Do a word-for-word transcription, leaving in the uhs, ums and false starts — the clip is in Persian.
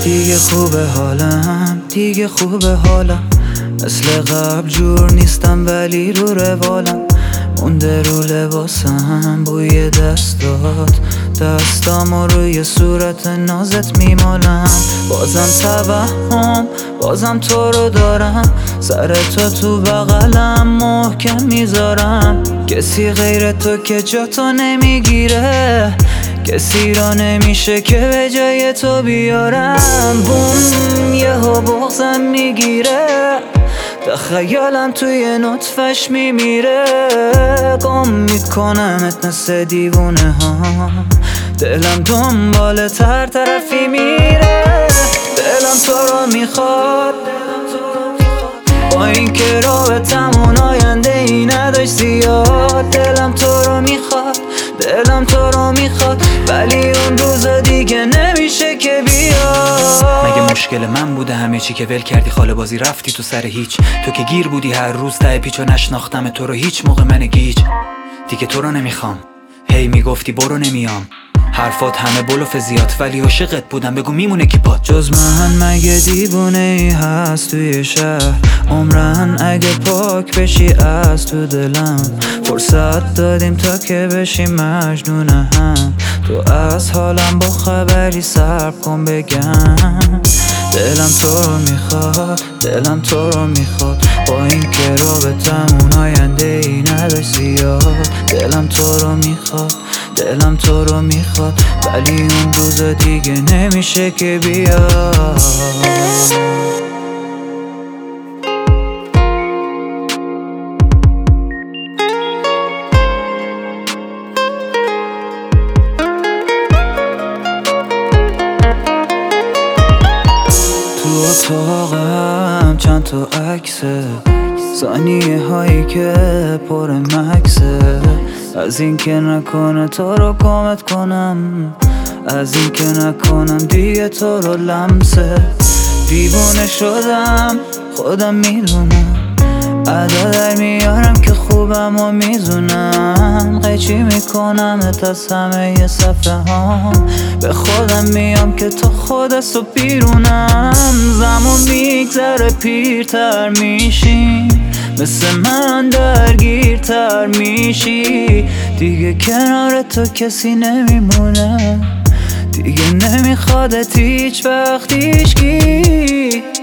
دیگه خوبه حالم، دیگه خوبه حالم، مثل قبل جور نیستم ولی رو روالم. مونده رو لباسم بوی دستات، دستامو روی صورت نازت میمالم. بازم توهم، بازم تو رو دارم، سر تو تو بغلم محکم میذارم. کسی غیر تو که جا تو نمیگیره، کسی را نمیشه که به جای تو بیارم. بوم یهو بغضم میگیره، تخیلم توی نطفش میمیره. گم میکنمت مثل دیوونه ها، دلم دنبال تر طرفی میره. دلم تو رو میخواد، با اینکه رابطمون آینده ای نداشت زیاد. دلم تو رو میخواد، دلم تو رو میخواد، ولی اون روزا دیگه نمیشه که بیاد. مگه مشکل من بوده همه چی که ول کردی خاله بازی رفتی تو سر هیچ؟ تو که گیر بودی هر روز ته پیچ و نشناختم تو رو هیچ موقع من گیج. دیگه تو رو نمیخوام، هی میگفتی برو نمیام، حرفات همه بلوف زیاد ولی عاشقت بودم، بگو میمونه کی پات؟ جز من مگه دیوونه ای هست توی شهر؟ عمرن اگه پاک بشی از تو دلم. فرصت دادیم تا که بشی مجنون هم، تو از حالم با خبری صبر کن بگم. دلم تو رو میخواد، دلم تو رو میخواد، با اینکه رابطمون آینده ای نداشت زیاد. دلم تو رو میخواد، دلم تو رو میخواد، ولی اون روزا دیگه نمیشه که بیاد. تو اتاقم چند تا عکسه، ثانیه هایی که پر مکسه. از این که نکنه تو رو کمت کنم، از این که نکنم دیگه تو رو لمسه. دیوونه شدم خودم میدونم، ادا در میارم که خوبم و میزونم. قیچی میکنم از همه صفحه هام، به خودم میام که تو خودت و بیرونم. زمان میگذره پیرتر میشیم، مثل من درگیرتر میشی. دیگه کنار تو کسی نمیمونه، دیگه نمیخوادت هیچ وقت هیچکی.